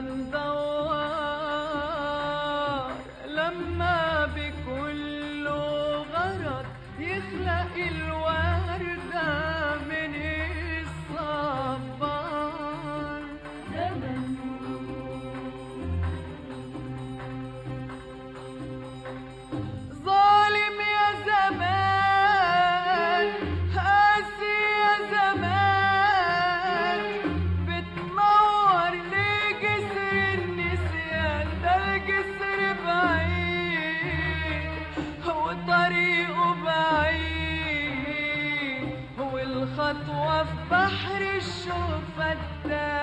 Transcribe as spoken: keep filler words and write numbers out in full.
زمن دوار لما بكل غرض يخلق الوردة من الصبار. زمن ظالم يا زمان، قاسي يا زمان، بتنور ليه جسر النسيان؟ ده الجسر بعيد وطريقه بعيد، والخطوة في بحر الشوق فتان.